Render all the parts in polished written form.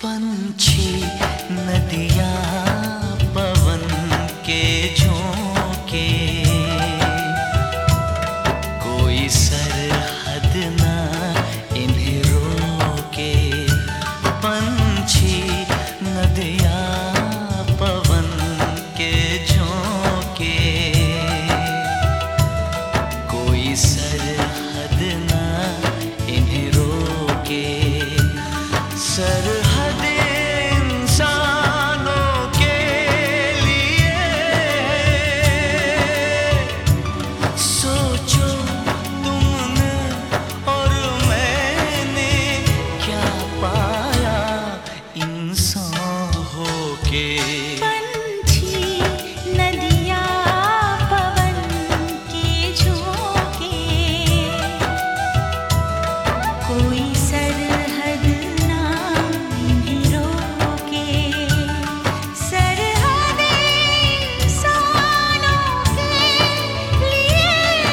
पंछी नदियाँ पवन के झोंके, कोई सरहद ना इन्हें रोके। पंछी नदियाँ पवन के झोंके, कोई सरहद ना इन्हें रोके। सरहद इंसानों के लिए, सोचो तुमने और मैंने क्या पाया इंसान होके। पंछी नदियाँ पवन के झोंके, कोई सरहद ना इन्हें रोके। सरहद इंसानों के लिए,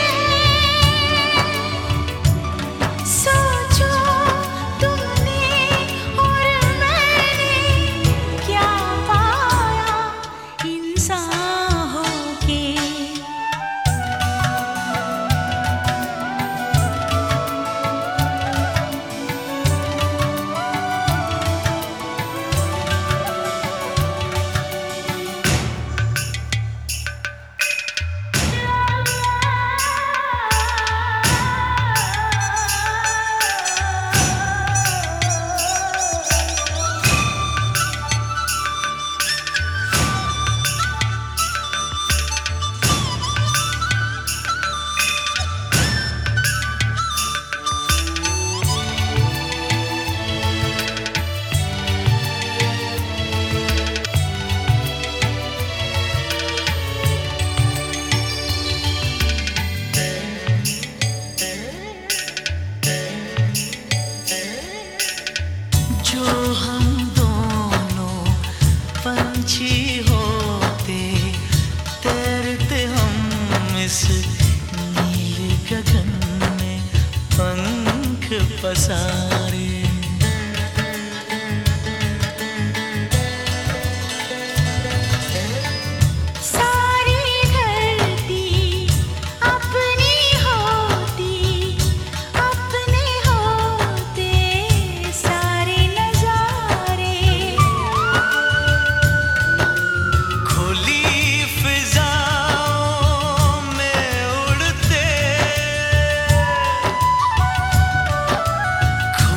सोचो तुमने और मैंने क्या पाया इंसान होके। जो हम दोनों पंछी होते, तैरते हम इस नीले गगन में पंख पसारे। सारी धरती अपनी होती, अपने होते सारे नजारे। खुली फिजाओं में उड़ते,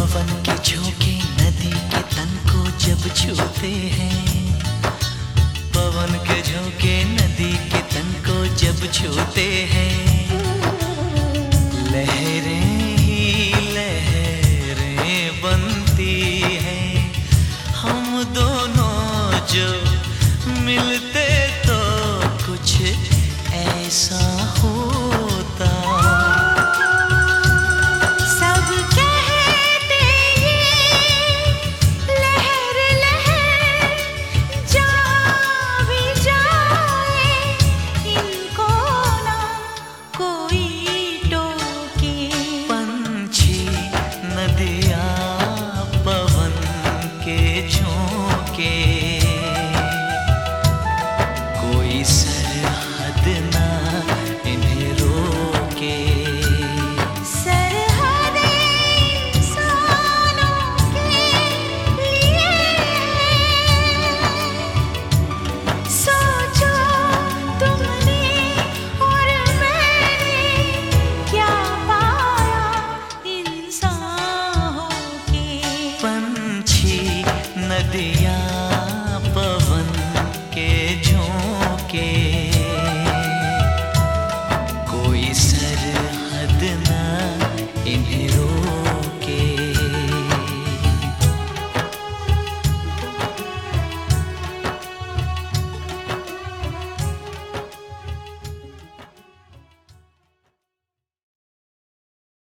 पवन के झोंके नदी के तन को जब छूते हैं, पवन के झोंके नदी के तन को जब छूते हैं,